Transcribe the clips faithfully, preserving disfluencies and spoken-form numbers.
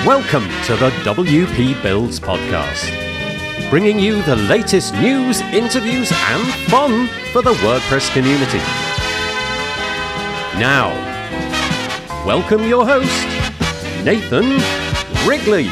Welcome to the W P Builds podcast, bringing you the latest news, interviews and fun for the WordPress community. Now, welcome your host, Nathan Wrigley.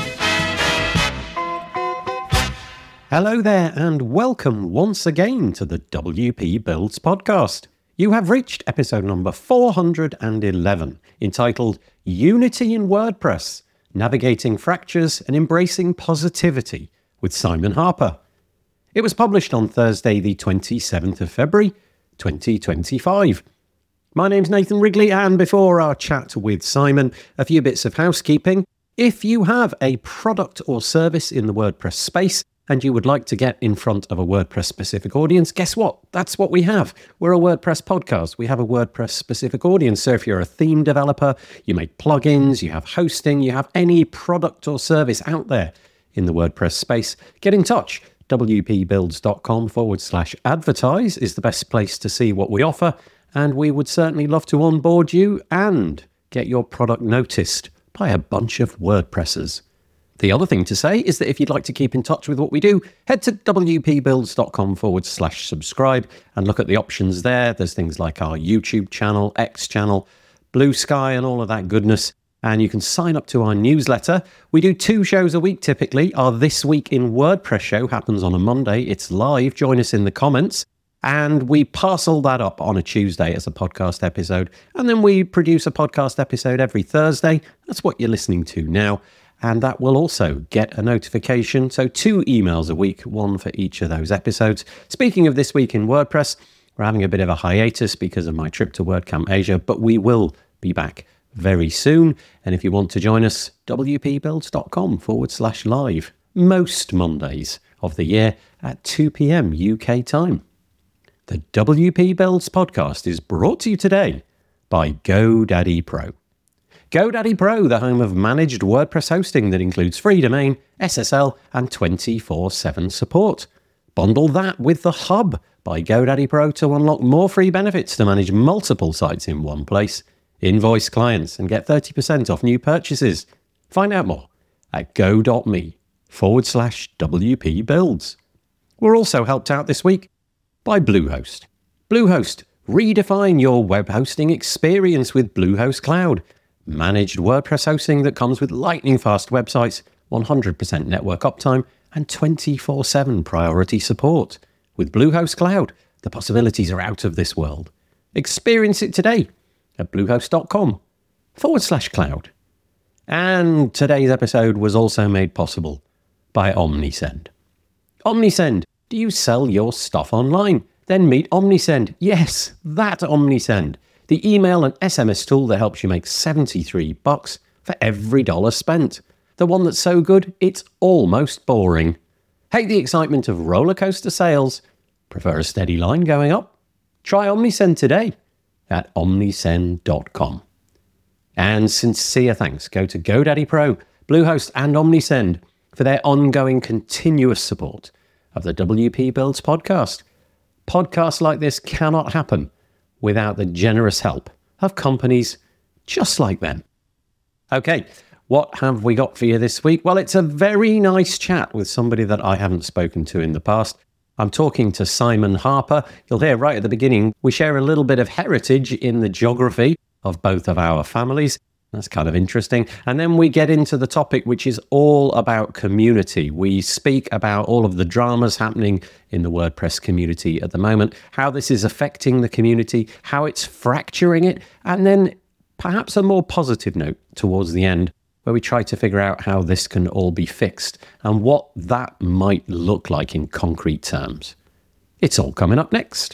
Hello there and welcome once again to the W P Builds podcast. You have reached episode number four hundred eleven, entitled Unity in WordPress, Navigating Fractures and Embracing Positivity with Simon Harper. It was published on Thursday the twenty-seventh of February, twenty twenty-five. My name's Nathan Wrigley, and before our chat with Simon, a few bits of housekeeping. If you have a product or service in the WordPress space and you would like to get in front of a WordPress-specific audience, guess what? That's what we have. We're a WordPress podcast. We have a WordPress-specific audience. So if you're a theme developer, you make plugins, you have hosting, you have any product or service out there in the WordPress space, get in touch. wpbuilds.com forward slash advertise is the best place to see what we offer. And we would certainly love to onboard you and get your product noticed by a bunch of WordPressers. The other thing to say is that if you'd like to keep in touch with what we do, head to wpbuilds.com forward slash subscribe and look at the options there. There's things like our YouTube channel, X channel, Blue Sky and all of that goodness. And you can sign up to our newsletter. We do two shows a week typically. Our This Week in WordPress show happens on a Monday. It's live. Join us in the comments. And we parcel that up on a Tuesday as a podcast episode. And then we produce a podcast episode every Thursday. That's what you're listening to now. And that will also get a notification. So two emails a week, one for each of those episodes. Speaking of This Week in WordPress, we're having a bit of a hiatus because of my trip to WordCamp Asia, but we will be back very soon. And if you want to join us, wpbuilds.com forward slash live, most Mondays of the year at two p.m. U K time. The W P Builds podcast is brought to you today by GoDaddy Pro. GoDaddy Pro, the home of managed WordPress hosting that includes free domain, S S L, and twenty-four seven support. Bundle that with the Hub by GoDaddy Pro to unlock more free benefits to manage multiple sites in one place. Invoice clients and get thirty percent off new purchases. Find out more at go.me forward slash WP Builds. We're also helped out this week by Bluehost. Bluehost, redefine your web hosting experience with Bluehost Cloud. Managed WordPress hosting that comes with lightning-fast websites, one hundred percent network uptime, and twenty-four seven priority support. With Bluehost Cloud, the possibilities are out of this world. Experience it today at bluehost.com forward slash cloud. And today's episode was also made possible by Omnisend. Omnisend, do you sell your stuff online? Then meet Omnisend. Yes, that Omnisend. The email and S M S tool that helps you make seventy-three bucks for every dollar spent. The one that's so good, it's almost boring. Hate the excitement of roller coaster sales? Prefer a steady line going up? Try Omnisend today at omnisend dot com. And sincere thanks go to GoDaddy Pro, Bluehost and Omnisend for their ongoing continuous support of the W P Builds podcast. Podcasts like this cannot happen without the generous help of companies just like them. Okay, what have we got for you this week? Well, it's a very nice chat with somebody that I haven't spoken to in the past. I'm talking to Simon Harper. You'll hear right at the beginning, we share a little bit of heritage in the geography of both of our families. That's kind of interesting. And then we get into the topic, which is all about community. We speak about all of the dramas happening in the WordPress community at the moment, how this is affecting the community, how it's fracturing it, and then perhaps a more positive note towards the end, where we try to figure out how this can all be fixed and what that might look like in concrete terms. It's all coming up next.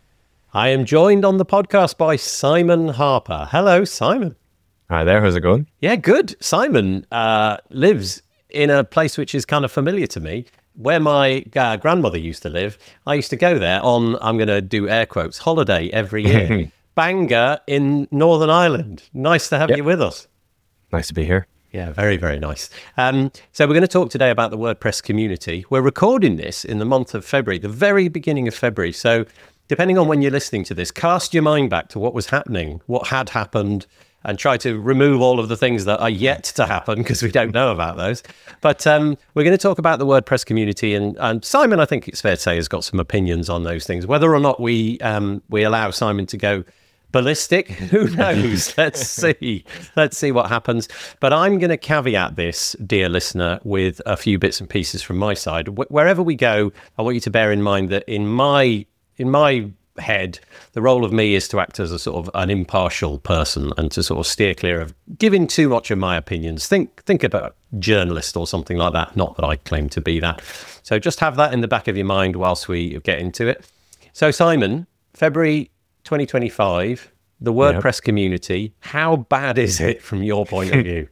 I am joined on the podcast by Simon Harper. Hello, Simon. Hi there, how's it going? Yeah, good. Simon uh, lives in a place which is kind of familiar to me, where my uh, grandmother used to live. I used to go there on, I'm going to do air quotes, holiday every year. Bangor in Northern Ireland. Nice to have yep. you with us. Nice to be here. Yeah, very, very nice. Um, so we're going to talk today about the WordPress community. We're recording this in the month of February, the very beginning of February. So depending on when you're listening to this, cast your mind back to what was happening, what had happened, and try to remove all of the things that are yet to happen because we don't know about those. But um, we're going to talk about the WordPress community, and, and Simon, I think it's fair to say, has got some opinions on those things. Whether or not we um, we allow Simon to go ballistic, who knows? Let's see. Let's see what happens. But I'm going to caveat this, dear listener, with a few bits and pieces from my side. Wh- wherever we go, I want you to bear in mind that in my in my head, the role of me is to act as a sort of an impartial person and to sort of steer clear of giving too much of my opinions. Think think about journalist or something like that. Not that I claim to be that. So just have that in the back of your mind whilst we get into it. So Simon, February twenty twenty-five, the WordPress yep. community, how bad is it from your point of view?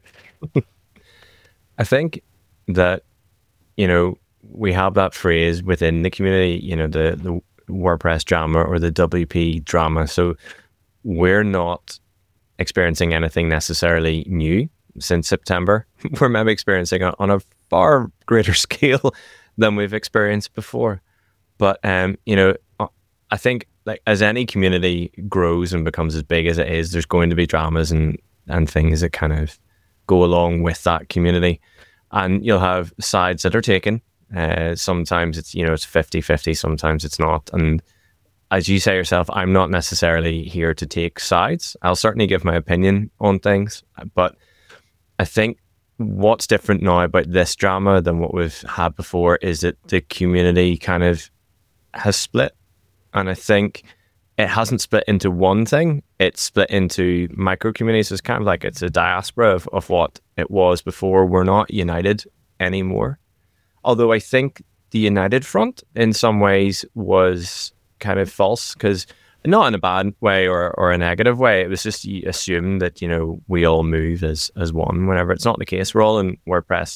I think that, you know, we have that phrase within the community, you know, the, the WordPress drama or the W P drama. So we're not experiencing anything necessarily new since September. We're maybe experiencing it on a far greater scale than we've experienced before. But, um, you know, I think like as any community grows and becomes as big as it is, there's going to be dramas and, and things that kind of go along with that community. And you'll have sides that are taken. Uh, sometimes it's, you know, it's fifty-fifty, sometimes it's not. And as you say yourself, I'm not necessarily here to take sides. I'll certainly give my opinion on things. But I think what's different now about this drama than what we've had before is that the community kind of has split. And I think it hasn't split into one thing. It's split into micro communities. It's kind of like it's a diaspora of, of what it was before. We're not united anymore. Although I think the united front in some ways was kind of false, because not in a bad way or, or a negative way. It was just you assume that, you know, we all move as, as one whenever it's not the case. We're all in WordPress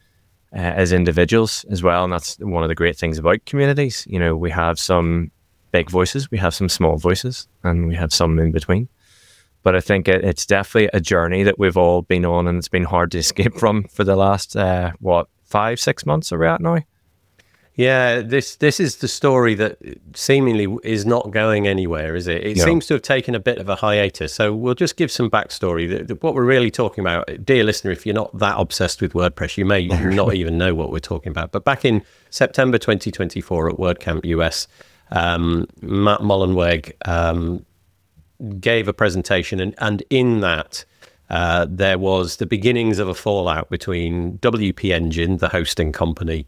uh, as individuals as well. And that's one of the great things about communities. You know, we have some big voices, we have some small voices, and we have some in between. But I think it, it's definitely a journey that we've all been on, and it's been hard to escape from for the last, uh, what, five, six months are we at now? Yeah, this this is the story that seemingly is not going anywhere, is it? It no. seems to have taken a bit of a hiatus. So we'll just give some backstory. The, the, what we're really talking about, dear listener, if you're not that obsessed with WordPress, you may not even know what we're talking about. But back in September twenty twenty-four at WordCamp U S, um, Matt Mullenweg um, gave a presentation, and, and in that, Uh, there was the beginnings of a fallout between W P Engine, the hosting company,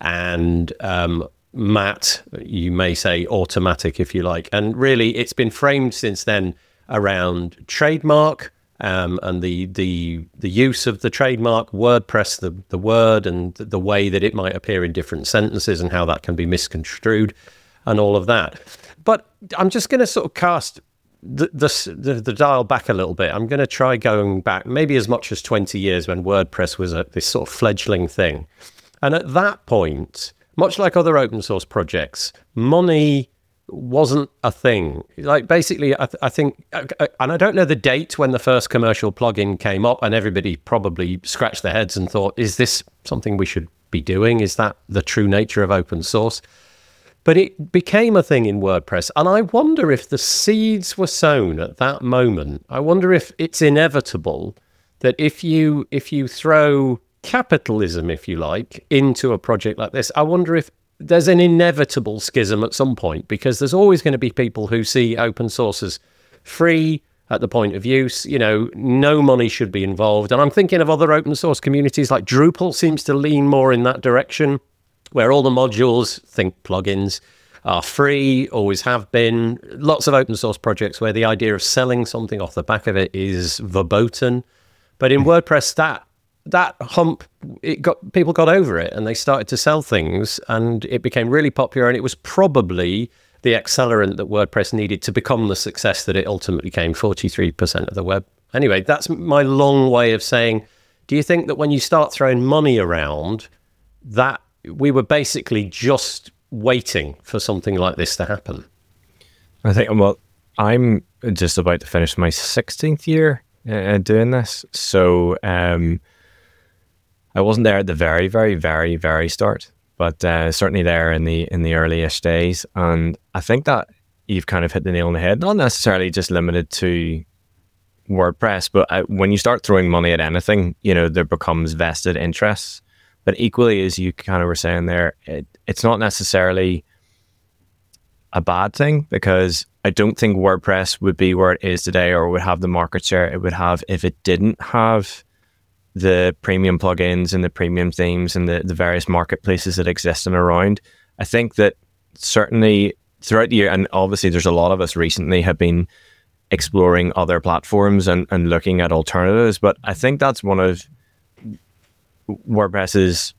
and um, Matt, you may say Automattic if you like. And really, it's been framed since then around trademark um, and the the the use of the trademark, WordPress, the, the word, and the, the way that it might appear in different sentences and how that can be misconstrued and all of that. But I'm just going to sort of cast The, the the dial back a little bit. I'm going to try going back maybe as much as twenty years when WordPress was a, this sort of fledgling thing. And at that point, much like other open source projects, money wasn't a thing. Like basically, I, th- I think, and I don't know the date when the first commercial plugin came up, and everybody probably scratched their heads and thought, is this something we should be doing? Is that the true nature of open source? But it became a thing in WordPress. And I wonder if the seeds were sown at that moment. I wonder if it's inevitable that if you if you throw capitalism, if you like, into a project like this, I wonder if there's an inevitable schism at some point, because there's always going to be people who see open source as free at the point of use. You know, no money should be involved. And I'm thinking of other open source communities, like Drupal seems to lean more in that direction, where all the modules, think plugins, are free, always have been. Lots of open source projects where the idea of selling something off the back of it is verboten. But in WordPress, that that hump, it got people got over it, and they started to sell things, and it became really popular. And it was probably the accelerant that WordPress needed to become the success that it ultimately became, forty-three percent of the web. Anyway, that's my long way of saying, do you think that when you start throwing money around, that we were basically just waiting for something like this to happen? I think, well, I'm just about to finish my sixteenth year uh, doing this. So um, I wasn't there at the very, very, very, very start, but uh, certainly there in the in the early-ish days. And I think that you've kind of hit the nail on the head, not necessarily just limited to WordPress, but I, when you start throwing money at anything, you know, there becomes vested interests. But equally, as you kind of were saying there, it, it's not necessarily a bad thing, because I don't think WordPress would be where it is today, or would have the market share it would have, if it didn't have the premium plugins and the premium themes and the, the various marketplaces that exist and around. I think that certainly throughout the year, and obviously there's a lot of us recently have been exploring other platforms and, and looking at alternatives, but I think that's one of WordPress's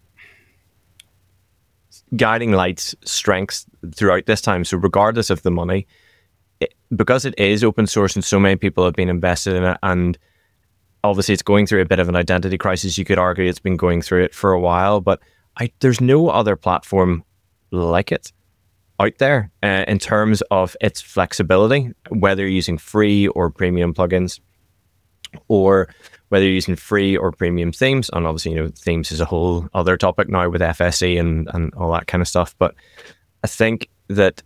guiding lights, strengths throughout this time. So regardless of the money, it, because it is open source and so many people have been invested in it, and obviously it's going through a bit of an identity crisis, you could argue it's been going through it for a while, but I, there's no other platform like it out there uh, in terms of its flexibility, whether you're using free or premium plugins, or whether you're using free or premium themes. And obviously, you know, themes is a whole other topic now with F S C and, and all that kind of stuff. But I think that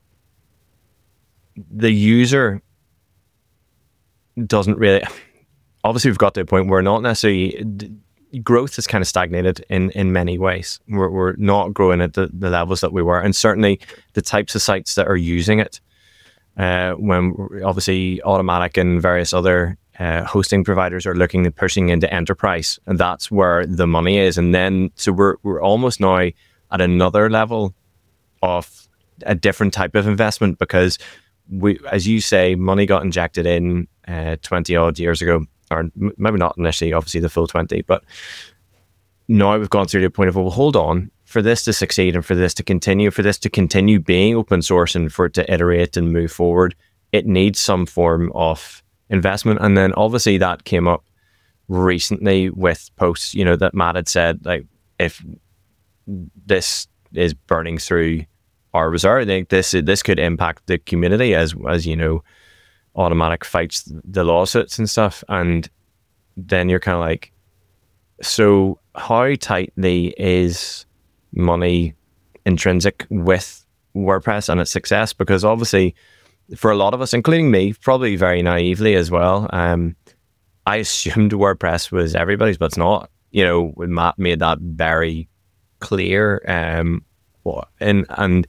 the user doesn't really, obviously we've got to a point where not necessarily, growth has kind of stagnated in, in many ways. We're, we're not growing at the, the levels that we were. And certainly the types of sites that are using it, uh, when obviously Automattic and various other uh, hosting providers are looking at pushing into enterprise, and that's where the money is. And then, so we're, we're almost now at another level of a different type of investment, because we, as you say, money got injected in uh, twenty odd years ago, or maybe not initially, obviously the full twenty, but now we've gone through the point of, well, hold on, for this to succeed and for this to continue, for this to continue being open source and for it to iterate and move forward, it needs some form of investment. And then obviously that came up recently with posts, you know, that Matt had said, like, if this is burning through our reserve, I think this this could impact the community, as as you know, Automattic fights the lawsuits and stuff. And then you're kind of like, so how tightly is money intrinsic with WordPress and its success? Because obviously for a lot of us, including me, probably very naively as well, um, I assumed WordPress was everybody's, but it's not. You know, Matt made that very clear. Um, and, and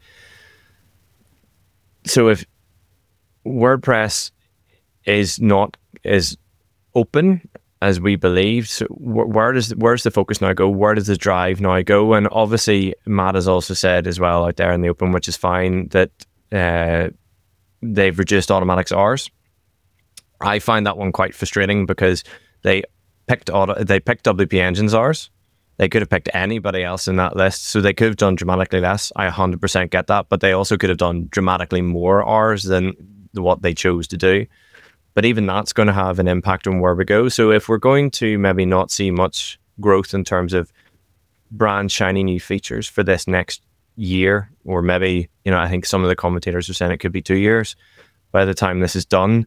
so if WordPress is not as open as we believed, so where does where's the focus now go? Where does the drive now go? And obviously Matt has also said as well out there in the open, which is fine, that uh, they've reduced Automattic's hours. I find that one quite frustrating, because they picked auto, they picked W P Engine's hours. They could have picked anybody else in that list, so they could have done dramatically less. I one hundred percent get that, but they also could have done dramatically more hours than what they chose to do. But even that's going to have an impact on where we go. So if we're going to maybe not see much growth in terms of brand shiny new features for this next year, or maybe, you know, I think some of the commentators are saying it could be two years by the time this is done,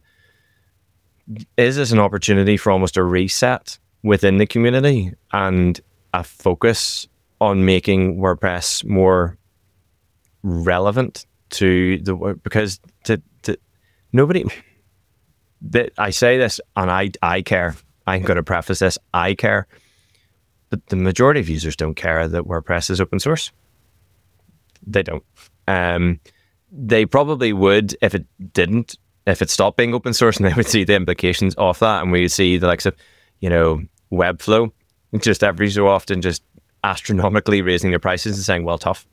is this an opportunity for almost a reset within the community and a focus on making WordPress more relevant to the work? Because to, to nobody, that I say this and I I care. I'm going to preface this. I care, but the majority of users don't care that WordPress is open source. They don't. Um, they probably would if it didn't. If it stopped being open source, and they would see the implications of that, and we would see the likes of, you know, Webflow, just every so often just astronomically raising their prices and saying, well, tough.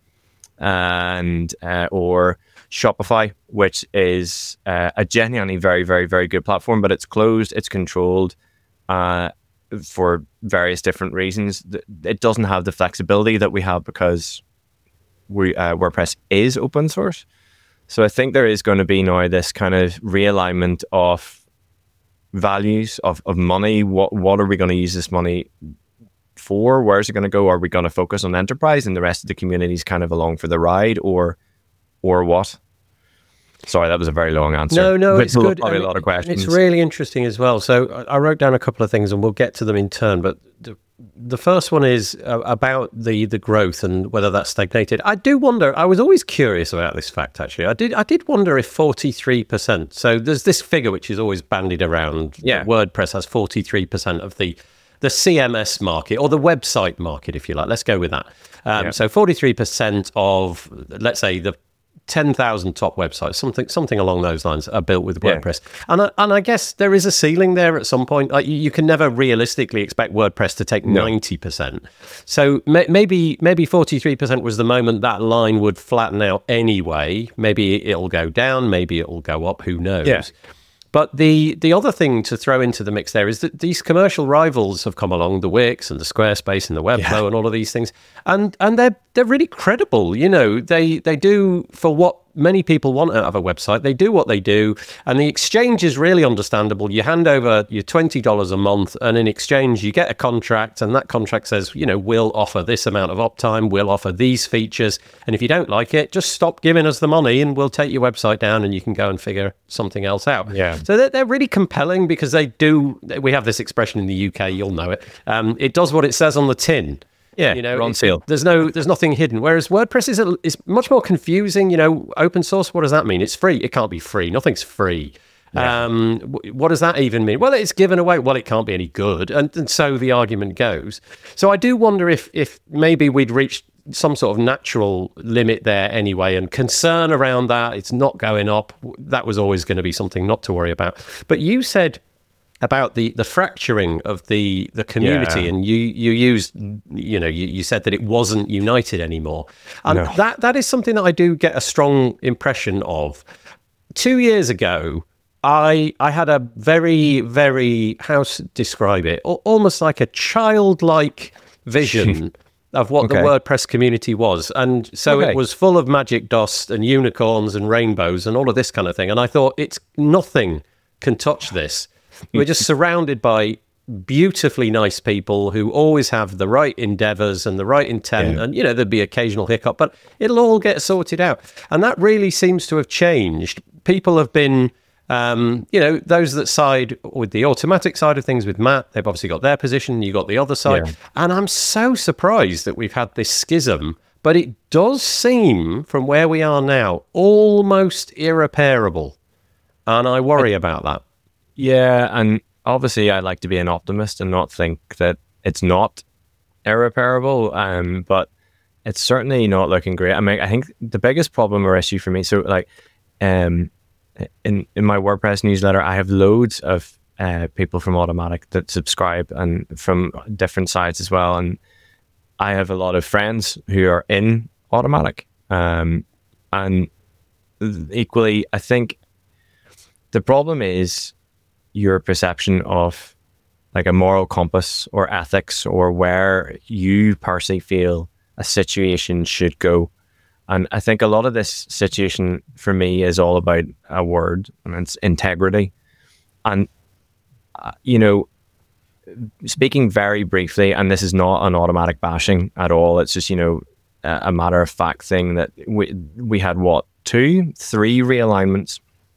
And uh, or Shopify, which is uh, a genuinely very, very, very good platform, but it's closed, it's controlled uh, for various different reasons. It doesn't have the flexibility that we have because we uh, WordPress is open source. So I think there is going to be now this kind of realignment of values, of, of money. What what are we going to use this money for? Where's it going to go? Are we going to focus on enterprise and the rest of the community is kind of along for the ride, or or what? Sorry, that was a very long answer. No, no, it's good. Probably I mean, a lot of questions. It's really interesting as well. So I wrote down a couple of things, and we'll get to them in turn. But the, the first one is uh, about the the growth and whether that's stagnated. I do wonder. I was always curious about this fact. Actually, I did. I did wonder if forty-three percent. So there's this figure which is always bandied around. Yeah. WordPress has forty-three percent of the the C M S market, or the website market, if you like. Let's go with that. Um, Yeah. So forty-three percent of, let's say, the ten thousand top websites, something something along those lines, are built with Yeah. WordPress. And I, and I guess there is a ceiling there at some point. Like, you, you can never realistically expect WordPress to take No. ninety percent. So may, maybe maybe forty-three percent was the moment that line would flatten out anyway. Maybe it'll go down, maybe it'll go up, who knows. Yeah. But the the other thing to throw into the mix there is that these commercial rivals have come along, the Wix and the Squarespace and the Webflow Yeah. and all of these things, and and they're they're really credible. You know, they they do for what many people want out of a website. They do what they do, and the exchange is really understandable. You hand over your twenty dollars a month, and in exchange you get a contract, and that contract says, you know, we'll offer this amount of uptime, we'll offer these features, and if you don't like it, just stop giving us the money, and we'll take your website down, and you can go and figure something else out. Yeah. So they're, they're really compelling because they do. We have this expression in the U K, you'll know it. Um, it does what it says on the tin. Yeah, You know, we're on it- sale. There's no, there's nothing hidden. Whereas WordPress is a, is much more confusing. You know, open source. What does that mean? It's free. It can't be free. Nothing's free. Um, wh- what does that even mean? Well, it's given away. Well, it can't be any good, and, and so the argument goes. So I do wonder if if maybe we'd reached some sort of natural limit there anyway, and concern around that. It's not going up. That was always going to be something not to worry about. But you said about the the fracturing of the the community, Yeah. and you you used, you know, you, you said that it wasn't united anymore, and No. that that is something that I do get a strong impression of. Two years ago, I I had a very very, how to describe it, Al- almost like a childlike vision of what the Okay. WordPress community was, and so Okay. it was full of magic dust and unicorns and rainbows and all of this kind of thing, and I thought, it's nothing can touch this. We're just surrounded by beautifully nice people who always have the right endeavors and the right intent. Yeah. And, you know, there'd be occasional hiccup, but it'll all get sorted out. And that really seems to have changed. People have been, um, you know, those that side with the automatic side of things with Matt, they've obviously got their position. You got the other side. Yeah. And I'm so surprised that we've had this schism, but it does seem from where we are now almost irreparable. And I worry about that. Yeah, and obviously I like to be an optimist and not think that it's not irreparable, um, but it's certainly not looking great. I mean, I think the biggest problem or issue for me, so like um, in, in my WordPress newsletter, I have loads of uh, people from Automattic that subscribe and from different sides as well, and I have a lot of friends who are in Automattic, um, and equally, I think the problem is your perception of like a moral compass or ethics or where you personally feel a situation should go. And I think a lot of this situation for me is all about a word, and it's integrity. And, uh, you know, speaking very briefly, and this is not an Automattic bashing at all, it's just, you know, a, a matter of fact thing that we, we had what, two, three realignments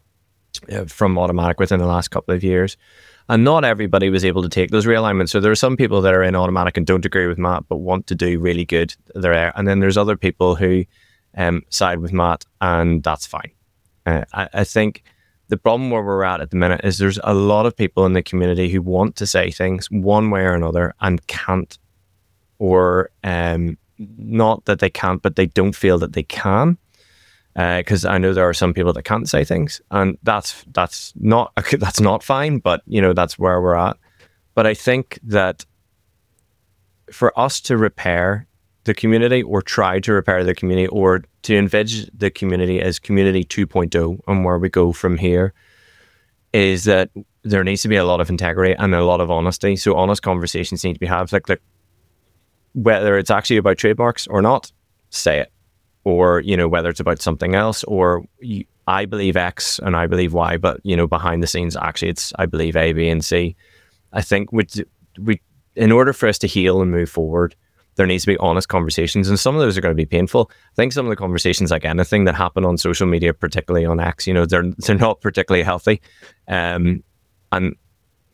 uh, from Automattic within the last couple of years. And not everybody was able to take those realignments. So there are some people that are in Automattic and don't agree with Matt, but want to do really good there. And then there's other people who um, side with Matt, and that's fine. Uh, I, I think the problem where we're at at the minute is there's a lot of people in the community who want to say things one way or another and can't, or um, not that they can't, but they don't feel that they can. Because uh, I know there are some people that can't say things, and that's that's not that's not fine. But you know, that's where we're at. But I think that for us to repair the community, or try to repair the community, or to envisage the community as community two point oh and where we go from here, is that there needs to be a lot of integrity and a lot of honesty. So honest conversations need to be had. Like, like whether it's actually about trademarks or not, say it. Or, you know, whether it's about something else, or you, I believe X and I believe Y, but, you know, behind the scenes, actually, it's I believe A, B, and C. I think we, we, in order for us to heal and move forward, there needs to be honest conversations, and some of those are going to be painful. I think some of the conversations, like anything that happen on social media, particularly on X, you know, they're they're not particularly healthy. Um, and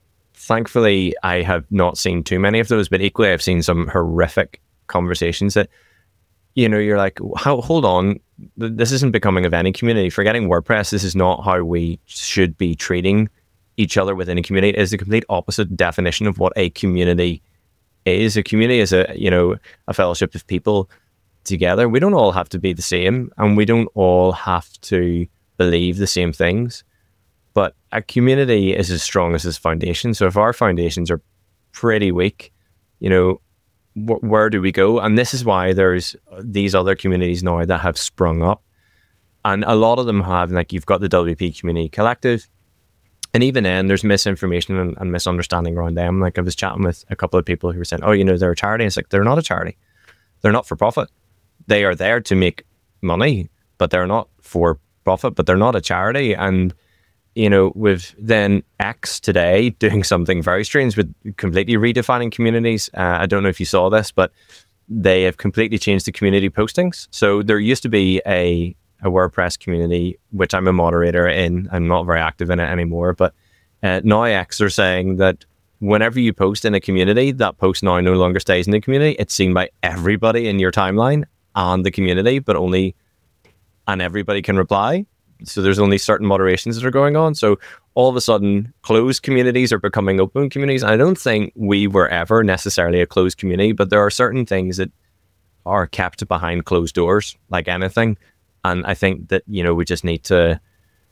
thankfully, I have not seen too many of those, but equally, I've seen some horrific conversations that, you know, you're like, how, hold on, this isn't becoming of any community. Forgetting WordPress, this is not how we should be treating each other within a community. It is the complete opposite definition of what a community is. A community is a, you know, a fellowship of people together. We don't all have to be the same, and we don't all have to believe the same things, but a community is as strong as its foundation. So if our foundations are pretty weak, you know, wh- where do we go? And this is why there's these other communities now that have sprung up, and a lot of them have, like, you've got the W P Community Collective, and even then there's misinformation and, and misunderstanding around them. Like, I was chatting with a couple of people who were saying, oh, you know, they're a charity. It's like, they're not a charity. They're not for profit. They are there to make money, but they're not for profit, but they're not a charity. And, you know, with then X today doing something very strange with completely redefining communities. Uh, I don't know if you saw this, but they have completely changed the community postings. So there used to be a, a WordPress community, which I'm a moderator in. I'm not very active in it anymore, but uh, now X are saying that whenever you post in a community, that post now no longer stays in the community. It's seen by everybody in your timeline and the community, but only, and everybody can reply. So there's only certain moderations that are going on. So all of a sudden, closed communities are becoming open communities. I don't think we were ever necessarily a closed community, but there are certain things that are kept behind closed doors, like anything. And I think that, you know, we just need to,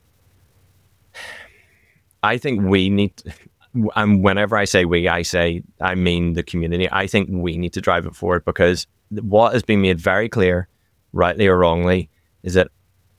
I think we need to, and whenever I say we, I say, I mean the community. I think we need to drive it forward, because what has been made very clear, rightly or wrongly, is that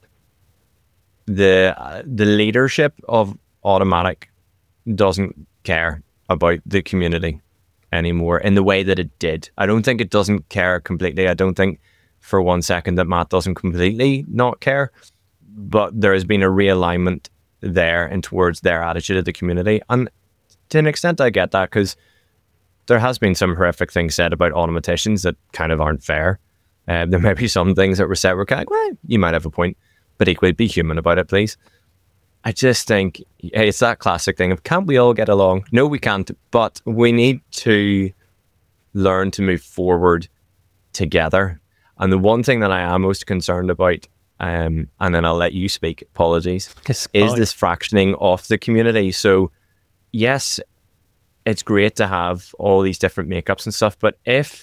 the uh, the leadership of Automattic doesn't care about the community anymore in the way that it did. I don't think it doesn't care completely. I don't think for one second that Matt doesn't completely not care, but there has been a realignment there and towards their attitude of the community. And to an extent, I get that, because there has been some horrific things said about automaticians that kind of aren't fair. Uh, there may be some things that were said were kind of, well, you might have a point, but equally be human about it, please. I just think, hey, it's that classic thing of, can't we all get along? No, we can't, but we need to learn to move forward together. And the one thing that I am most concerned about, um, and then I'll let you speak, apologies, is this fractioning of the community. So yes, it's great to have all these different makeups and stuff, but if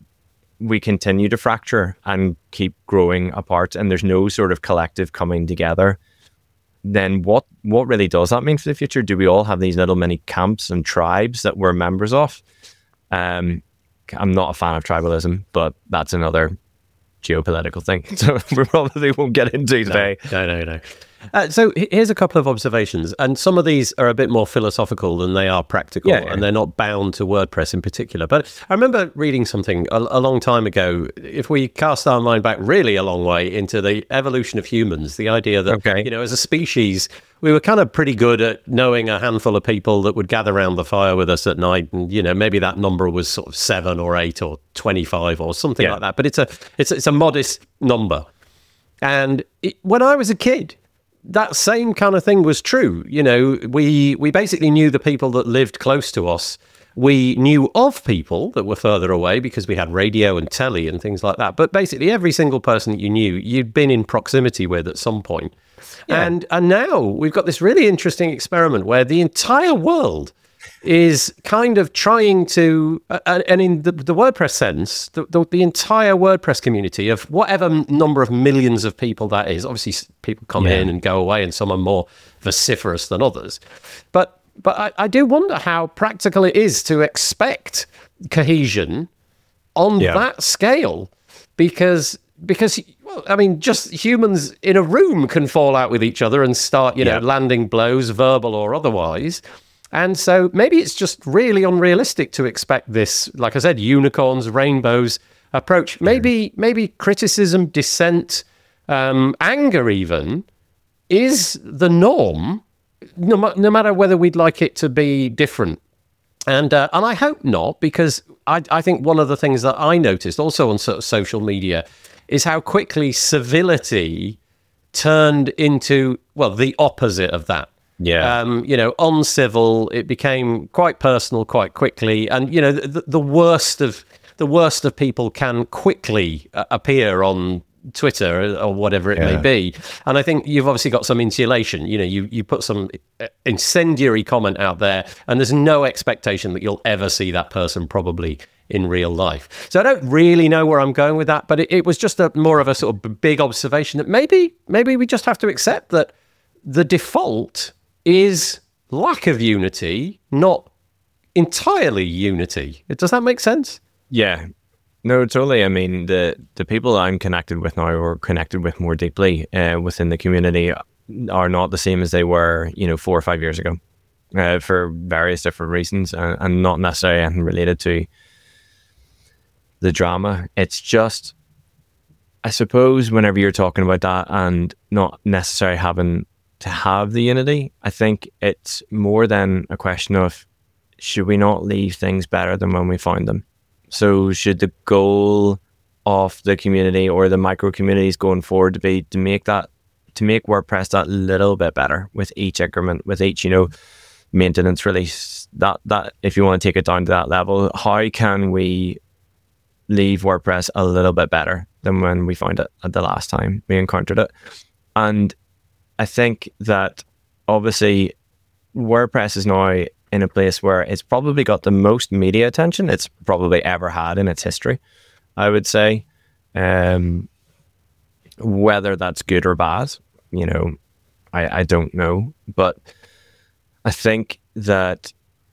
we continue to fracture and keep growing apart and there's no sort of collective coming together, then what what really does that mean for the future? Do we all have these little mini camps and tribes that we're members of? Um, I'm not a fan of tribalism, but that's another geopolitical thing, so we probably won't get into today. No, no, no. no. Uh, so here's a couple of observations, and some of these are a bit more philosophical than they are practical, yeah, yeah. and they're not bound to WordPress in particular. But I remember reading something a, a long time ago. If we cast our mind back really a long way into the evolution of humans, the idea that, okay. you know, as a species, we were kind of pretty good at knowing a handful of people that would gather around the fire with us at night, and you know, maybe that number was sort of seven or eight or twenty-five or something yeah. like that. But it's a it's it's a modest number. And it, when I was a kid, that same kind of thing was true. You know, we we basically knew the people that lived close to us. We knew of people that were further away because we had radio and telly and things like that. But basically every single person that you knew, you'd been in proximity with at some point. Yeah. And and now we've got this really interesting experiment where the entire world is kind of trying to, uh, and in the, the WordPress sense, the, the, the entire WordPress community of whatever number of millions of people that is, obviously people come yeah. in and go away and some are more vociferous than others. But but I, I do wonder how practical it is to expect cohesion on yeah. that scale, because because well, I mean, just humans in a room can fall out with each other and start, you know, yeah. landing blows, verbal or otherwise. And so maybe it's just really unrealistic to expect this, like I said, unicorns, rainbows approach. Maybe maybe criticism, dissent, um, anger even is the norm, no, no matter whether we'd like it to be different. And uh, and I hope not, because I, I think one of the things that I noticed also on sort of social media is how quickly civility turned into, well, the opposite of that. Yeah. Um, you know, uncivil. It became quite personal quite quickly, and you know, the, the worst of the worst of people can quickly uh, appear on Twitter or whatever it Yeah. may be. And I think you've obviously got some insulation. You know, you you put some incendiary comment out there, and there's no expectation that you'll ever see that person probably in real life. So I don't really know where I'm going with that, but it, it was just a more of a sort of big observation that maybe maybe we just have to accept that the default is lack of unity, not entirely unity. Does that make sense? Yeah. No, totally. I mean, the the people I'm connected with now, or connected with more deeply uh, within the community, are not the same as they were, you know, four or five years ago, uh, for various different reasons, and, and not necessarily anything related to the drama. It's just, I suppose, whenever you're talking about that and not necessarily having to have the unity, I think it's more than a question of, should we not leave things better than when we found them? So should the goal of the community or the micro communities going forward to be to make that, to make WordPress that little bit better with each increment, with each, you know, maintenance release, that, that if you want to take it down to that level, how can we leave WordPress a little bit better than when we found it at the last time we encountered it? And I think that obviously WordPress is now in a place where it's probably got the most media attention it's probably ever had in its history, I would say. Um, whether that's good or bad, you know, I, I don't know. But I think that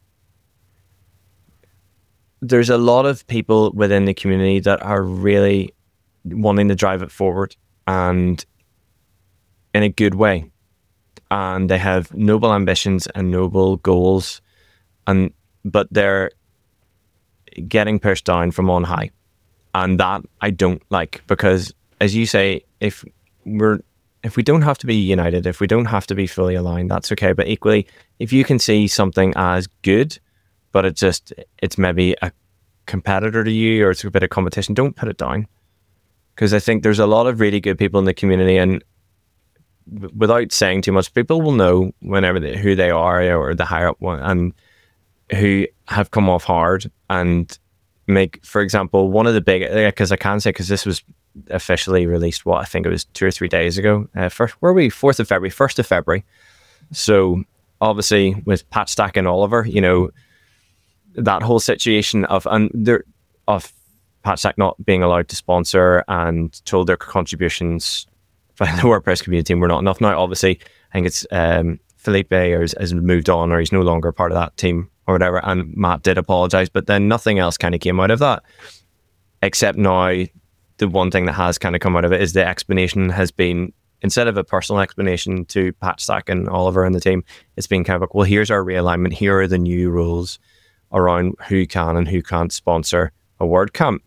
there's a lot of people within the community that are really wanting to drive it forward, and in a good way. And they have noble ambitions and noble goals, and but they're getting pushed down from on high. And that I don't like, because as you say, if we're if we don't have to be united, if we don't have to be fully aligned, that's okay. But equally, if you can see something as good, but it just it's maybe a competitor to you, or it's a bit of competition, don't put it down. Because I think there's a lot of really good people in the community, and without saying too much, people will know whenever they, who they are, or the higher up one, and who have come off hard and make, for example, one of the big, because I can say, because this was officially released, what I think it was two or three days ago. Uh, first, were we fourth of February, first of February? So obviously with Patchstack and Oliver, you know, that whole situation of and there of Patchstack not being allowed to sponsor and told their contributions by the WordPress community team were not enough. Now, obviously, I think it's um, Felipe has, has moved on, or he's no longer part of that team or whatever, and Matt did apologise, but then nothing else kind of came out of that, except now the one thing that has kind of come out of it is the explanation has been, instead of a personal explanation to Patchstack and Oliver and the team, it's been kind of like, well, here's our realignment, here are the new rules around who can and who can't sponsor a WordCamp.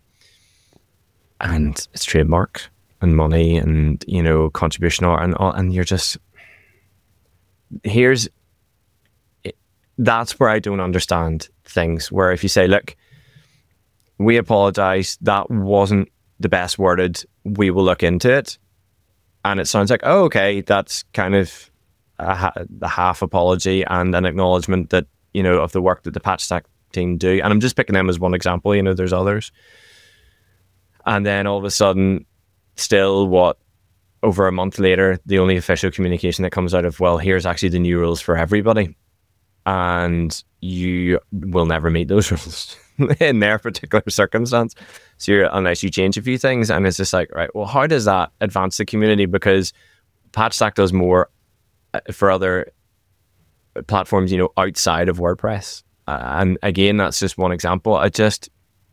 And it's trademarked and money and, you know, contribution art and all, and you're just, here's, that's where I don't understand things, where if you say, look, we apologize, that wasn't the best worded, we will look into it. And it sounds like, oh, okay, that's kind of a, ha- a half apology and an acknowledgement that, you know, of the work that the Patchstack team do. And I'm just picking them as one example, you know, there's others. And then all of a sudden, still what, over a month later, the only official communication that comes out of, well, here's actually the new rules for everybody. And you will never meet those rules in their particular circumstance. So you're, unless you change a few things, and it's just like, right, well, how does that advance the community? Because Patchstack does more for other platforms, you know, outside of WordPress. Uh, and again, that's just one example. I just,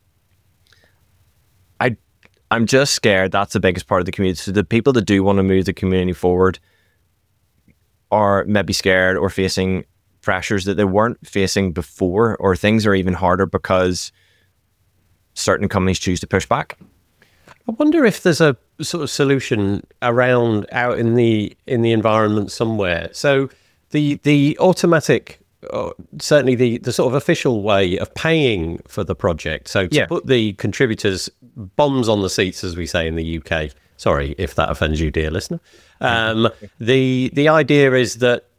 I, I'm just scared that's the biggest part of the community. So the people that do want to move the community forward are maybe scared or facing pressures that they weren't facing before, or things are even harder because certain companies choose to push back. I wonder if there's a sort of solution around out in the in the environment somewhere. So the the automatic, uh, certainly the the sort of official way of paying for the project. So to Yeah. put the contributors bombs on the seats, as we say in the U K. Sorry if that offends you, dear listener. Um, the the idea is that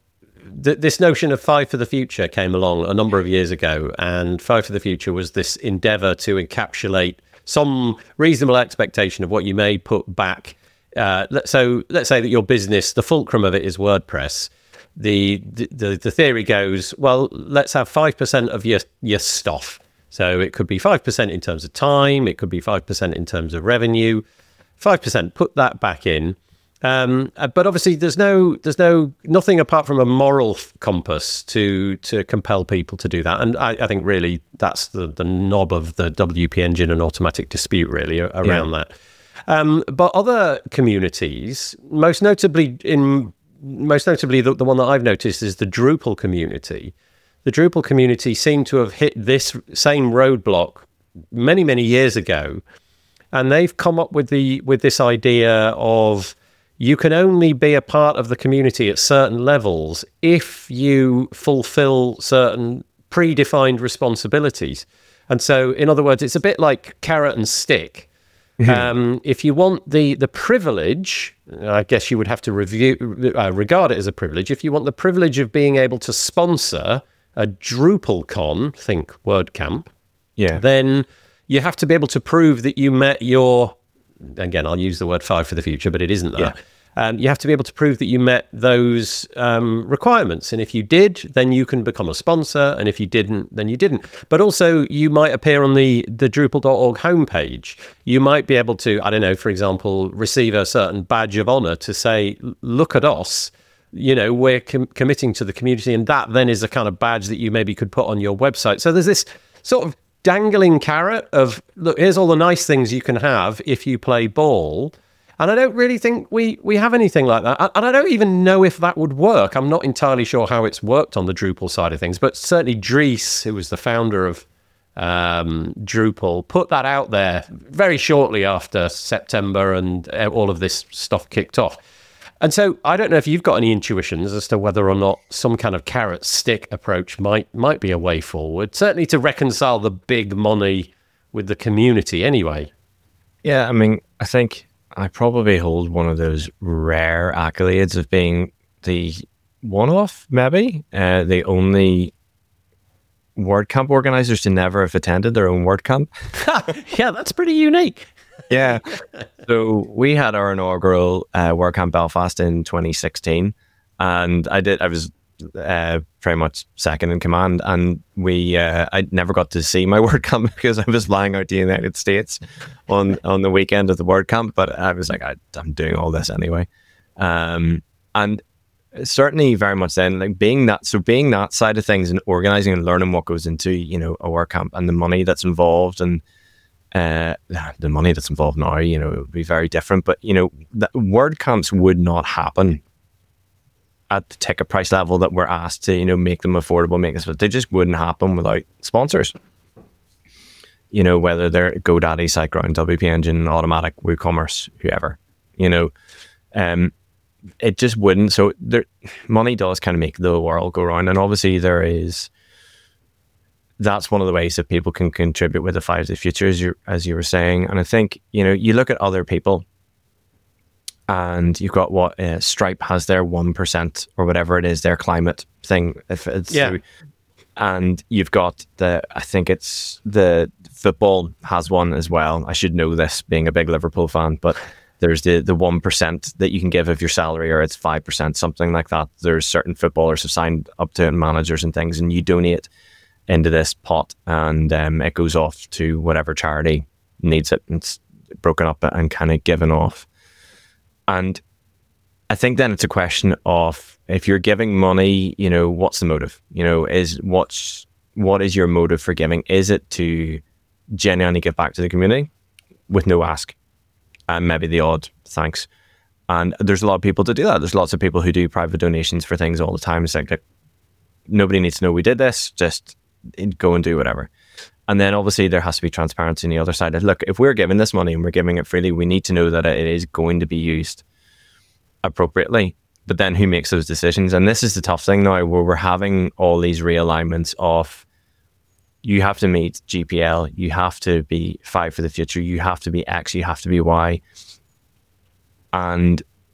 th- this notion of Five for the Future came along a number of years ago, and Five for the Future was this endeavor to encapsulate some reasonable expectation of what you may put back. Uh, so let's say that your business, the fulcrum of it is WordPress. The the the theory goes, well, let's have five percent of your your stuff. So it could be five percent in terms of time, it could be five percent in terms of revenue. five percent, put that back in. Um, but obviously, there's no, there's no, nothing apart from a moral f- compass to to compel people to do that. And I, I think really that's the, the knob of the W P Engine and automatic dispute really around yeah. that. Um, but other communities, most notably in most notably the, the one that I've noticed is the Drupal community. The Drupal community seemed to have hit this same roadblock many many years ago, and they've come up with the with this idea of you can only be a part of the community at certain levels if you fulfill certain predefined responsibilities. And so, in other words, it's a bit like carrot and stick. Mm-hmm. Um, if you want the the privilege, I guess you would have to review uh, regard it as a privilege. If you want the privilege of being able to sponsor a DrupalCon, think WordCamp, yeah, then you have to be able to prove that you met your, again, I'll use the word Five for the Future, but it isn't that. Yeah. Um, you have to be able to prove that you met those um, requirements. And if you did, then you can become a sponsor. And if you didn't, then you didn't. But also, you might appear on the, the Drupal dot org homepage. You might be able to, I don't know, for example, receive a certain badge of honor to say, look at us. You know, we're com- committing to the community. And that then is a kind of badge that you maybe could put on your website. So there's this sort of dangling carrot of, look, here's all the nice things you can have if you play ball. And I don't really think we, we have anything like that. And I don't even know if that would work. I'm not entirely sure how it's worked on the Drupal side of things, but certainly Dries, who was the founder of um, Drupal, put that out there very shortly after September and all of this stuff kicked off. And so I don't know if you've got any intuitions as to whether or not some kind of carrot stick approach might might be a way forward, certainly to reconcile the big money with the community anyway. Yeah, I mean, I think I probably hold one of those rare accolades of being the one-off, maybe, uh, the only WordCamp organizers to never have attended their own WordCamp. Yeah, that's pretty unique. Yeah. So we had our inaugural uh, WordCamp Belfast in twenty sixteen, and I did. I was uh, pretty much second in command, and we. Uh, I never got to see my WordCamp because I was flying out to the United States on on the weekend of the WordCamp. But I was like, I, I'm doing all this anyway, um, and certainly very much then like being that. So being that side of things and organizing and learning what goes into you know a WordCamp and the money that's involved and. Uh, the money that's involved now, you know, it would be very different. But, you know, the WordCamps would not happen at the ticket price level that we're asked to, you know, make them affordable, make this, but they just wouldn't happen without sponsors. You know, whether they're GoDaddy, SiteGround, W P Engine, Automattic, WooCommerce, whoever, you know, um, it just wouldn't. So there, money does kind of make the world go round. And obviously there is, that's one of the ways that people can contribute with the Five of the Future, as you, as you were saying. And I think, you know, you look at other people and you've got what uh, Stripe has their one percent or whatever it is, their climate thing. If it's yeah. through, and you've got the, I think it's the football has one as well. I should know this being a big Liverpool fan, but there's the the one percent that you can give of your salary, or it's five percent, something like that. There's certain footballers have signed up to it, and managers and things, and you donate into this pot, and um, it goes off to whatever charity needs it. And it's broken up and kind of given off. And I think then it's a question of, if you're giving money, you know, what's the motive? You know, is what's what is your motive for giving? Is it to genuinely give back to the community with no ask, and maybe the odd thanks? And there's a lot of people to do that. There's lots of people who do private donations for things all the time. It's like, like nobody needs to know we did this. Just go and do whatever. And then obviously there has to be transparency on the other side. Look, if we're giving this money and we're giving it freely, we need to know that it is going to be used appropriately. But then who makes those decisions? And this is the tough thing now, where we're having all these realignments of, you have to meet G P L, you have to be Five for the Future, you have to be X, you have to be Y. And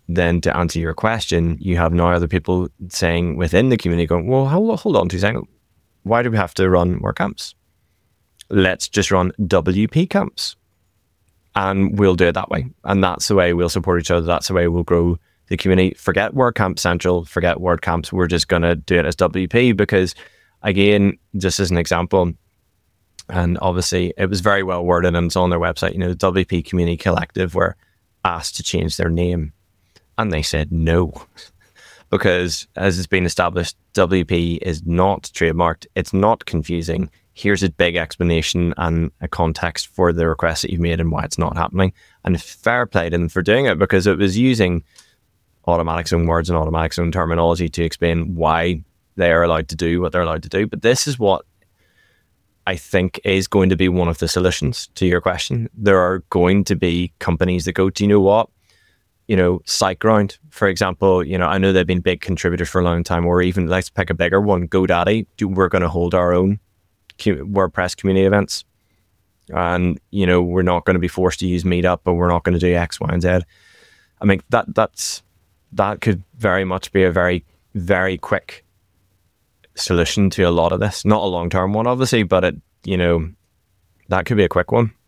then to answer your question, you have now other people saying within the community going, well, hold, hold on to a second. Why do we have to run WordCamps? Let's just run W P camps and we'll do it that way. And that's the way we'll support each other. That's the way we'll grow the community. Forget WordCamp Central, forget WordCamps. We're just going to do it as W P because, again, just as an example, and obviously it was very well worded and it's on their website, you know, the W P Community Collective were asked to change their name and they said no. Because as it's been established, W P is not trademarked. It's not confusing. Here's a big explanation and a context for the request that you've made and why it's not happening. And fair play to them for doing it because it was using Automattic's own words and Automattic's own terminology to explain why they are allowed to do what they're allowed to do. But this is what I think is going to be one of the solutions to your question. There are going to be companies that go, do you know what? You know, SiteGround, for example, you know, I know they've been big contributors for a long time, or even let's pick a bigger one, GoDaddy. Do, we're going to hold our own WordPress community events. And, you know, we're not going to be forced to use Meetup, but we're not going to do X, Y, and Z. I mean, that that's that could very much be a very, very quick solution to a lot of this. Not a long-term one, obviously, but it, you know, that could be a quick one.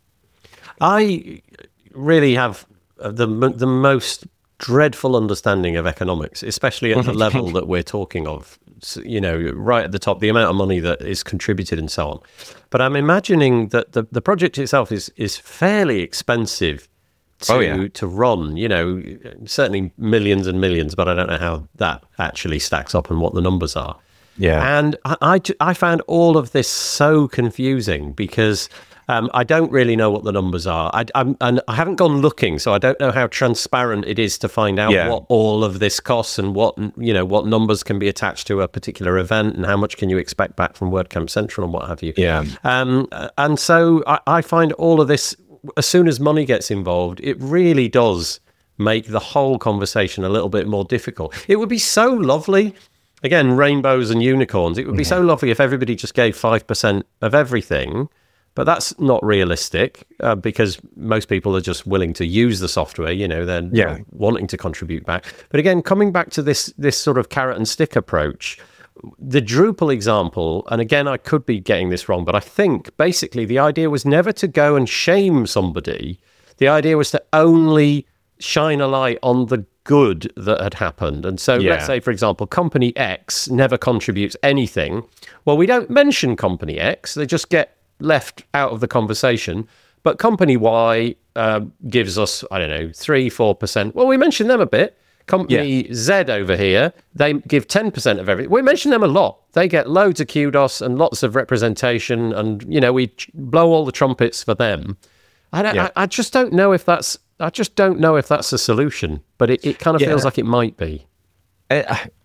I really have the the most dreadful understanding of economics, especially at the level that we're talking of, you know, right at the top, the amount of money that is contributed and so on. But I'm imagining that the, the project itself is is fairly expensive to oh, yeah. to run, you know, certainly millions and millions, but I don't know how that actually stacks up and what the numbers are. Yeah. And I, I, I found all of this so confusing because Um, I don't really know what the numbers are. I, I'm, and I haven't gone looking, so I don't know how transparent it is to find out yeah. what all of this costs and what, you know, what numbers can be attached to a particular event and how much can you expect back from WordCamp Central and what have you. Yeah. Um, and so I, I find all of this, as soon as money gets involved, it really does make the whole conversation a little bit more difficult. It would be so lovely, again, rainbows and unicorns. It would be mm-hmm. so lovely if everybody just gave five percent of everything. But that's not realistic uh, because most people are just willing to use the software, you know, they're yeah. wanting to contribute back. But again, coming back to this this sort of carrot and stick approach, the Drupal example, and again, I could be getting this wrong, but I think basically the idea was never to go and shame somebody. The idea was to only shine a light on the good that had happened. And so yeah. let's say, for example, company X never contributes anything. Well, we don't mention company X. They just get left out of the conversation, but company Y uh, gives us, I don't know, three, four percent. Well, we mentioned them a bit. Company yeah. Z over here, they give ten percent of everything. We mention them a lot. They get loads of kudos and lots of representation, and you know, we ch- blow all the trumpets for them. I, don't, yeah. I, I just don't know if that's. I just don't know if that's a solution, but it, it kind of yeah. feels like it might be. It,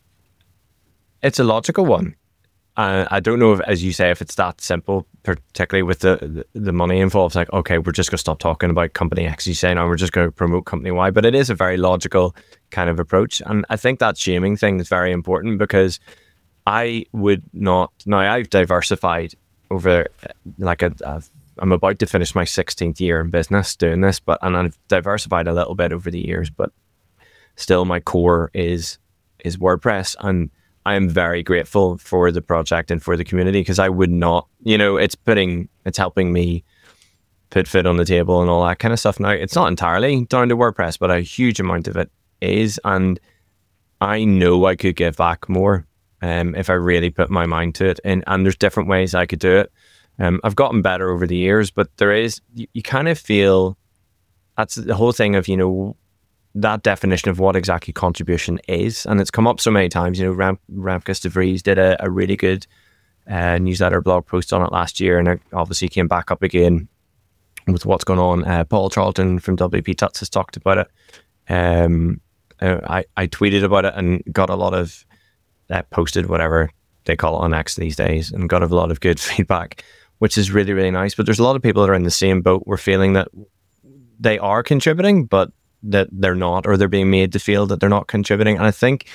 it's a logical one. Uh, I don't know if, as you say, if it's that simple, particularly with the, the, the money involved. Like, okay, we're just going to stop talking about company X. You say, no, we're just going to promote company Y. But it is a very logical kind of approach. And I think that shaming thing is very important because I would not... Now, I've diversified over, like, a, a, I'm about to finish my sixteenth year in business doing this, but and I've diversified a little bit over the years, but still my core is is WordPress. And I am very grateful for the project and for the community because I would not, you know, it's putting, it's helping me put food on the table and all that kind of stuff. Now, it's not entirely down to WordPress, but a huge amount of it is. And I know I could give back more um, if I really put my mind to it. And, and there's different ways I could do it. Um, I've gotten better over the years, but there is, you, you kind of feel, that's the whole thing of, you know, that definition of what exactly contribution is. And it's come up so many times. You know, Ram- Remkes de Vries did a, a really good uh, newsletter blog post on it last year, and it obviously came back up again with what's going on. Uh, Paul Charlton from W P Tuts has talked about it. Um, uh, I, I tweeted about it and got a lot of, uh, posted whatever they call it on X these days, and got a lot of good feedback, which is really, really nice. But there's a lot of people that are in the same boat. We're feeling that they are contributing, but that they're not, or they're being made to feel that they're not contributing. And I think,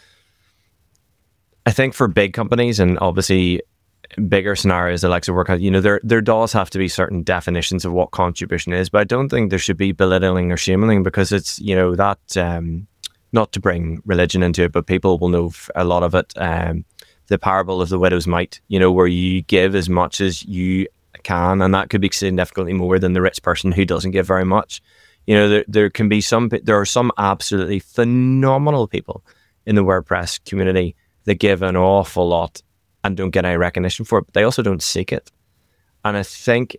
I think for big companies and obviously bigger scenarios that like to work out, you know, there there does have to be certain definitions of what contribution is, but I don't think there should be belittling or shaming because it's, you know, that um, not to bring religion into it, but people will know a lot of it. Um, the parable of the widow's mite, you know, where you give as much as you can, and that could be significantly more than the rich person who doesn't give very much. You know, there there can be some, there are some absolutely phenomenal people in the WordPress community that give an awful lot and don't get any recognition for it, but they also don't seek it. And I think,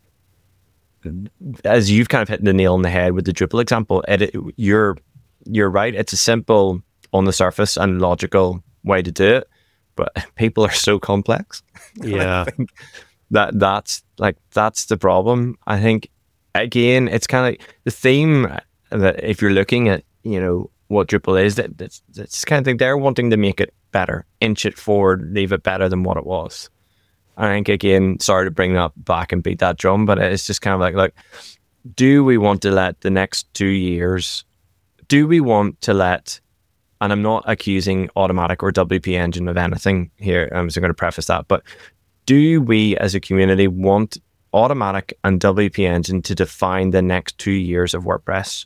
as you've kind of hit the nail on the head with the Drupal example, it, it, you're you're right. It's a simple, on the surface and logical way to do it, but people are so complex. Yeah, I think that that's like that's the problem. I think again, it's kind of the theme that if you're looking at, you know, what Drupal is, that it's, it's kind of thing they're wanting to make it better, inch it forward, leave it better than what it was. I think again, sorry to bring that back and beat that drum, but it's just kind of like, like, do we want to let the next two years, do we want to let, and I'm not accusing Automattic or W P Engine of anything here, I'm just going to preface that, but do we as a community want Automattic and W P Engine to define the next two years of WordPress?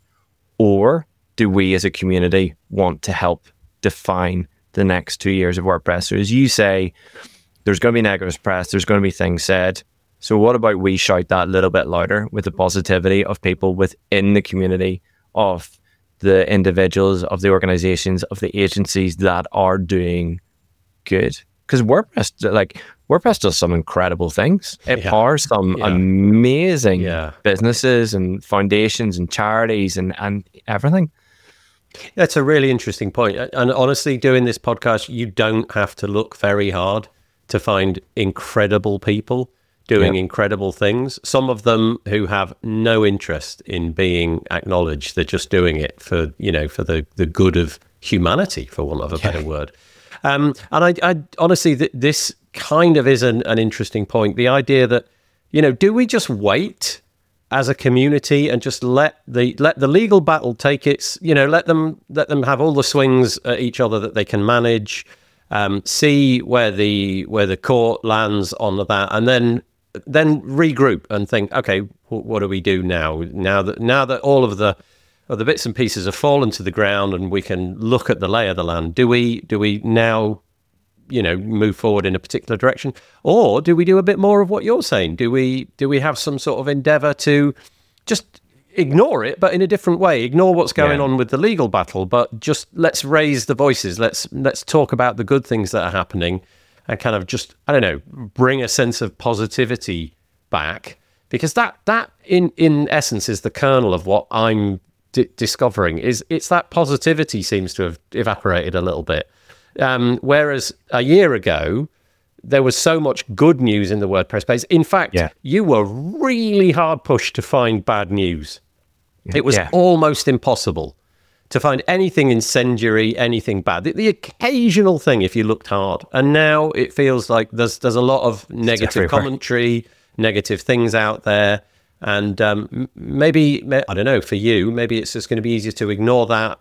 Or do we as a community want to help define the next two years of WordPress? So as you say, there's going to be negative press, there's going to be things said. So what about we shout that a little bit louder with the positivity of people within the community, of the individuals, of the organizations, of the agencies that are doing good? Because WordPress, like WordPress does some incredible things. It yeah. powers some yeah. amazing yeah. businesses and foundations and charities and, and everything. That's a really interesting point. And honestly, doing this podcast, you don't have to look very hard to find incredible people doing yep. incredible things. Some of them who have no interest in being acknowledged. They're just doing it for, you know, for the, the good of humanity, for want of a yeah. better word. Um, and I, I honestly, th- this kind of is an, an interesting point. The idea that, you know, do we just wait as a community and just let the let the legal battle take its, you know, let them let them have all the swings at each other that they can manage, um, see where the where the court lands on that, and then then regroup and think, okay, w- what do we do now? Now that now that all of the of the bits and pieces have fallen to the ground and we can look at the lay of the land, do we do we now, you know, move forward in a particular direction, or do we do a bit more of what you're saying? Do we do we have some sort of endeavor to just ignore it, but in a different way? Ignore what's going yeah. on with the legal battle, but just let's raise the voices. Let's let's talk about the good things that are happening, and kind of just, I don't know, bring a sense of positivity back, because that that in in essence is the kernel of what I'm d- discovering. Is it's that positivity seems to have evaporated a little bit. Um, whereas a year ago, there was so much good news in the WordPress space. In fact, yeah. you were really hard pushed to find bad news. It was yeah. almost impossible to find anything incendiary, anything bad. The, the occasional thing, if you looked hard. And now it feels like there's there's a lot of negative commentary, negative things out there. And um, maybe, I don't know, for you, maybe it's just going to be easier to ignore that,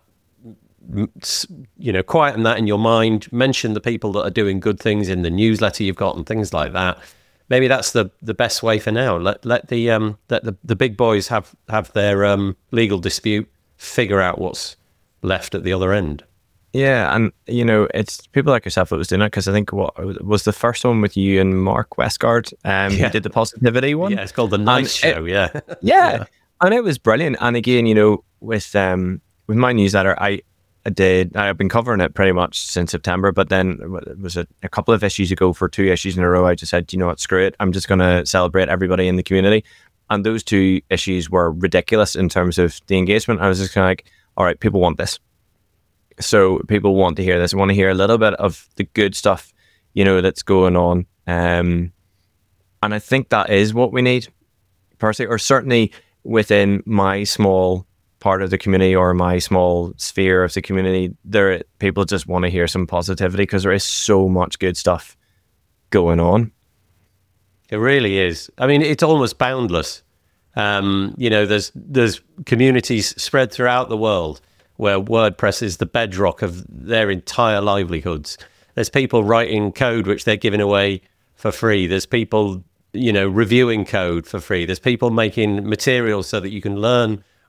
you know, quieten that in your mind, mention the people that are doing good things in the newsletter you've got and things like that. Maybe that's the, the best way for now. Let let the um let the, the big boys have have their um legal dispute, figure out what's left at the other end. Yeah, and you know, it's people like yourself that was doing it, because I think what was the first one with you and Mark Westgard, um, yeah. who did the positivity one. Yeah, it's called the Nice and Show. It, yeah. yeah, yeah, and it was brilliant. And again, you know, with um with my newsletter, I. I did. I've been covering it pretty much since September, but then it was a, a couple of issues ago, for two issues in a row, I just said, you know what, screw it. I'm just going to celebrate everybody in the community. And those two issues were ridiculous in terms of the engagement. I was just kind of like, all right, people want this. So people want to hear this. I want to hear a little bit of the good stuff, you know, that's going on. Um, and I think that is what we need, personally, or certainly within my small part of the community or my small sphere of the community, there people just want to hear some positivity, because there is so much good stuff going on. It really is. I mean, it's almost boundless. Um, you know, there's there's communities spread throughout the world where WordPress is the bedrock of their entire livelihoods. There's people writing code which they're giving away for free. There's people, you know, reviewing code for free. There's people making materials so that you can learn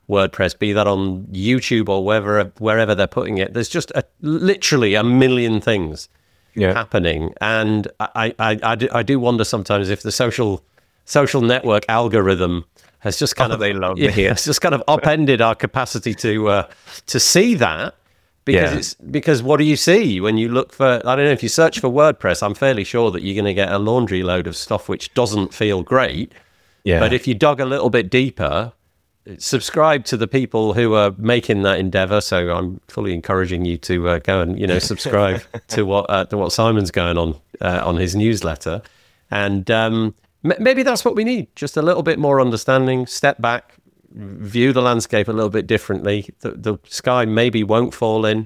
WordPress, be that on YouTube or wherever wherever they're putting it. There's just a, literally a million things yeah. happening, and I, I, I, do, I do wonder sometimes if the social social network algorithm has just kind oh, of they love yeah, me. it's just kind of upended our capacity to uh, to see that. Because yeah. it's because what do you see when you look for, I don't know, if you search for WordPress, I'm fairly sure that you're going to get a laundry load of stuff which doesn't feel great. Yeah. But if you dug a little bit deeper, subscribe to the people who are making that endeavor. So I'm fully encouraging you to uh, go and, you know, subscribe to what uh, to what Simon's going on uh, on his newsletter. And um, m- maybe that's what we need. Just a little bit more understanding, step back, view the landscape a little bit differently. The, the sky maybe won't fall in.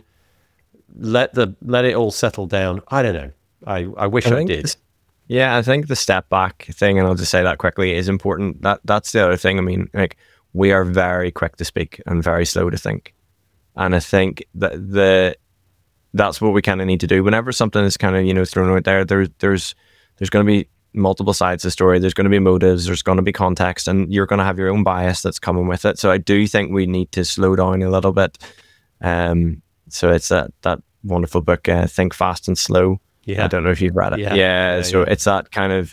Let the let it all settle down. I don't know. I, I wish I, I did. This, yeah, I think the step back thing, and I'll just say that quickly, is important. That that's the other thing. I mean, like, we are very quick to speak and very slow to think, and I think that the that's what we kind of need to do. Whenever something is kind of, you know, thrown out there, there there's there's going to be multiple sides of the story. There's going to be motives, there's going to be context, and you're going to have your own bias that's coming with it. So I do think we need to slow down a little bit. Um, so it's that that wonderful book, uh, Think Fast and Slow. Yeah. I don't know if you've read it. Yeah. Yeah. yeah so yeah. it's that kind of,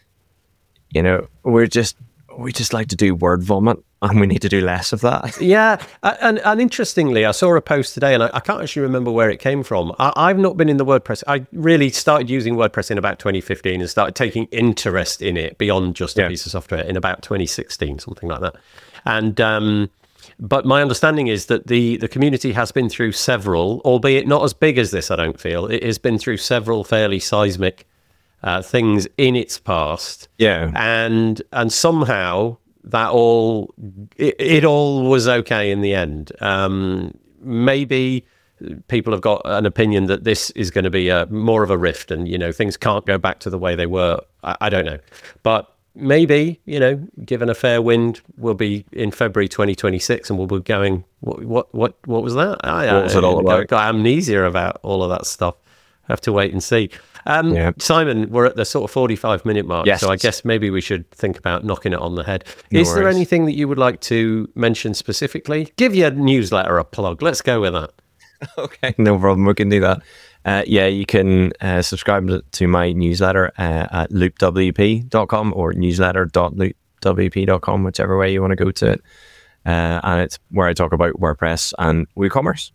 you know, we're just, we just like to do word vomit, and we need to do less of that. Yeah, and and interestingly, I saw a post today, and I, I can't actually remember where it came from. I, I've not been in the WordPress. I really started using WordPress in about twenty fifteen and started taking interest in it beyond just a yeah. piece of software in about twenty sixteen, something like that. And um, but my understanding is that the the community has been through several, albeit not as big as this, I don't feel. It has been through several fairly seismic uh, things in its past. Yeah, and and somehow that all it, it all was okay in the end. Um, maybe people have got an opinion that this is going to be a, more of a rift, and you know things can't go back to the way they were. I, I don't know, but maybe, you know, given a fair wind, we'll be in February twenty twenty-six, and we'll be going. What what what what was that? I, what was I, it all about? Got, got amnesia about all of that stuff. Have to wait and see. Um, yeah. Simon, we're at the sort of forty-five minute mark, yes. so I guess maybe we should think about knocking it on the head. No Is worries. There anything that you would like to mention specifically? Give your newsletter a plug. Let's go with that. Okay, no problem. We can do that. Uh, yeah, you can uh, subscribe to my newsletter uh, at loop w p dot com or newsletter dot loop w p dot com, whichever way you want to go to it. Uh, and it's where I talk about WordPress and WooCommerce.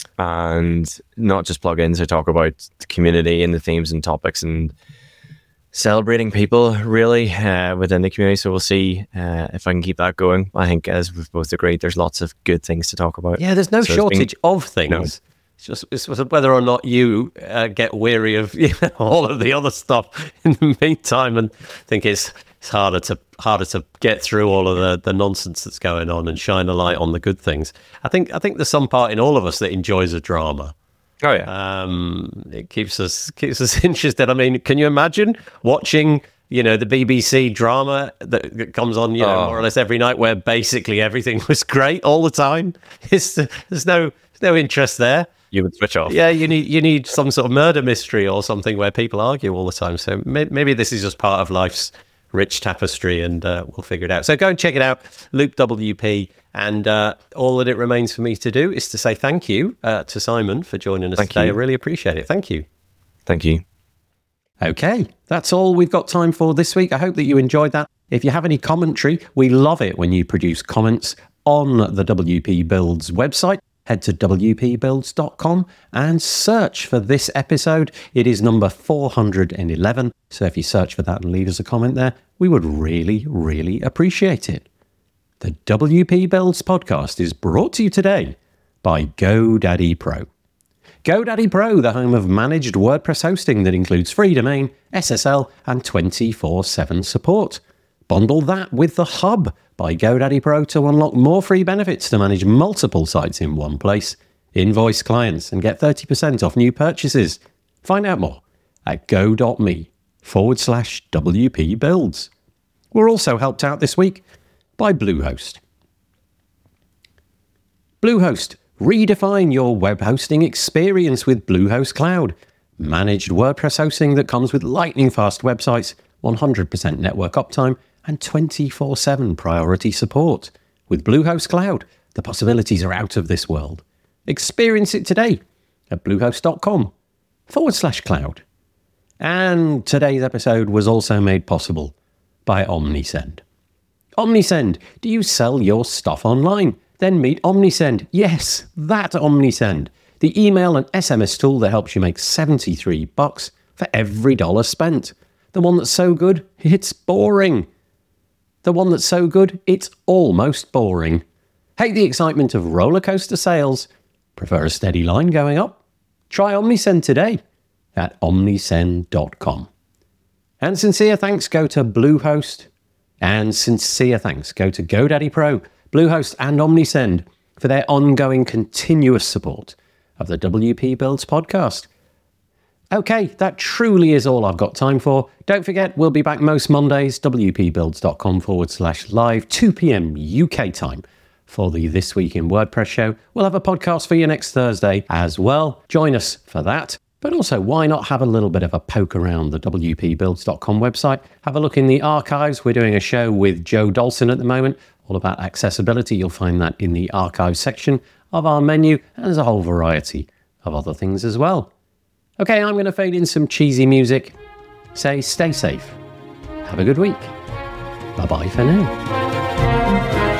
And not just plugins. I talk about the community and the themes and topics and celebrating people really uh, within the community. So we'll see uh, if I can keep that going. I think, as we've both agreed, there's lots of good things to talk about. Yeah, there's no so shortage been, of things. No. It's just it's whether or not you uh, get weary of you know, all of the other stuff in the meantime, and think it's it's harder to harder to get through all of the, the nonsense that's going on and shine a light on the good things. I think I think there's some part in all of us that enjoys a drama. Oh yeah, um, it keeps us keeps us interested. I mean, can you imagine watching, you know, the B B C drama that comes on, you know, oh. more or less every night, where basically everything was great all the time? It's, there's no there's no interest there. You would switch off. Yeah, you need you need some sort of murder mystery or something where people argue all the time. So may, maybe this is just part of life's rich tapestry, and uh, we'll figure it out. So go and check it out, Loop W P. And uh, all that it remains for me to do is to say thank you uh, to Simon for joining us thank today. You. I really appreciate it. Thank you. Thank you. Okay, that's all we've got time for this week. I hope that you enjoyed that. If you have any commentary, we love it when you produce comments on the W P Builds website. Head to w p builds dot com and search for this episode. It is number four hundred eleven. So if you search for that and leave us a comment there, we would really, really appreciate it. The W P Builds podcast is brought to you today by GoDaddy Pro. GoDaddy Pro, the home of managed WordPress hosting that includes free domain, S S L, and twenty-four seven support. Bundle that with The Hub by GoDaddy Pro to unlock more free benefits to manage multiple sites in one place. Invoice clients and get thirty percent off new purchases. Find out more at go.me forward slash WP Builds. We're also helped out this week by Bluehost. Bluehost. Redefine your web hosting experience with Bluehost Cloud. Managed WordPress hosting that comes with lightning-fast websites, one hundred percent network uptime, and twenty-four seven priority support. With Bluehost Cloud, the possibilities are out of this world. Experience it today at bluehost.com forward slash cloud. And today's episode was also made possible by Omnisend. Omnisend, do you sell your stuff online? Then meet Omnisend. Yes, that Omnisend. The email and S M S tool that helps you make seventy-three bucks for every dollar spent. The one that's so good, it's boring. The one that's so good, it's almost boring. Hate the excitement of roller coaster sales? Prefer a steady line going up? Try Omnisend today at omnisend dot com. And sincere thanks go to Bluehost. And sincere thanks go to GoDaddy Pro, Bluehost and Omnisend for their ongoing continuous support of the W P Builds podcast. Okay, that truly is all I've got time for. Don't forget, we'll be back most Mondays, wpbuilds.com forward slash live, two p.m. U K time for the This Week in WordPress show. We'll have a podcast for you next Thursday as well. Join us for that. But also, why not have a little bit of a poke around the w p builds dot com website? Have a look in the archives. We're doing a show with Joe Dolson at the moment, all about accessibility. You'll find that in the archives section of our menu, and there's a whole variety of other things as well. Okay, I'm going to fade in some cheesy music. Say, stay safe. Have a good week. Bye-bye for now.